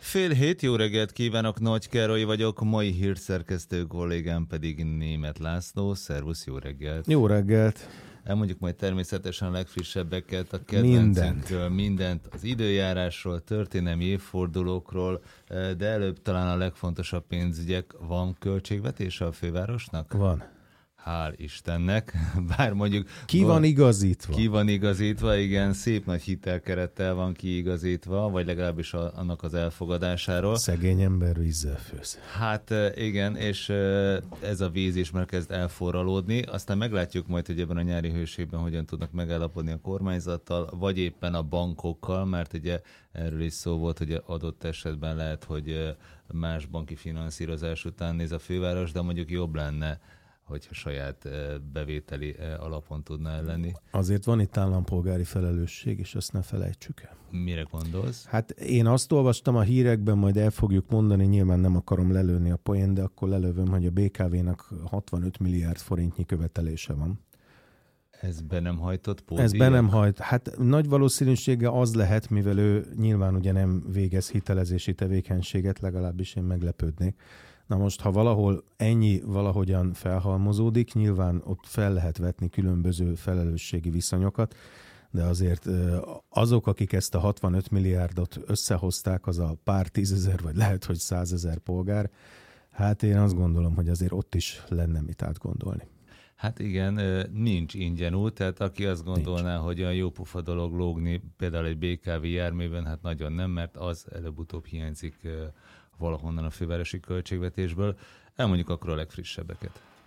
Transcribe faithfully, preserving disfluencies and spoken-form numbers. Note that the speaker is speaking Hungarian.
Fél hét, jó reggelt kívánok, Nagy Károly vagyok, mai hírszerkesztő kollégám pedig Németh László. Szervusz, jó reggelt! Jó reggelt! Elmondjuk majd természetesen a legfrissebbeket, a kedvencünkről, mindent. mindent, az időjárásról, történelmi évfordulókról, de előbb talán a legfontosabb pénzügyek. Van költségvetése a fővárosnak? Van. Hál' Istennek, bár mondjuk... Ki van igazítva? Ki van igazítva, igen, szép nagy hitelkerettel van kiigazítva, vagy legalábbis a, annak az elfogadásáról. Szegény ember vízzel főz. Hát igen, és ez a víz is már kezd elforralódni, aztán meglátjuk majd, hogy ebben a nyári hőségben hogyan tudnak megállapodni a kormányzattal, vagy éppen a bankokkal, mert ugye erről is szó volt, hogy adott esetben lehet, hogy más banki finanszírozás után néz a főváros, de mondjuk jobb lenne, hogyha saját bevételi alapon tudna ellenni. Azért van itt állampolgári felelősség, és azt ne felejtsük el. Mire gondolsz? Hát én azt olvastam a hírekben, majd el fogjuk mondani, nyilván nem akarom lelőni a poén, de akkor lelövöm, hogy a bé ká vének hatvanöt milliárd forintnyi követelése van. Ez be nem hajtott pódium? Ez be nem hajt. Hát nagy valószínűsége az lehet, mivel ő nyilván ugye nem végez hitelezési tevékenységet, legalábbis én meglepődnék. Na most, ha valahol ennyi valahogyan felhalmozódik, nyilván ott fel lehet vetni különböző felelősségi viszonyokat, de azért azok, akik ezt a hatvanöt milliárdot összehozták, az a pár tízezer, vagy lehet, hogy százezer polgár, hát én azt gondolom, hogy azért ott is lenne mit átgondolni. Hát igen, nincs ingyen út, tehát aki azt gondolná, nincs. hogy olyan jó pufa dolog lógni például egy bé ká vé járműben, hát nagyon nem, mert az előbb-utóbb hiányzik valahonnan a fővárosi költségvetésből. Elmondjuk akkor a legfrissebbeket.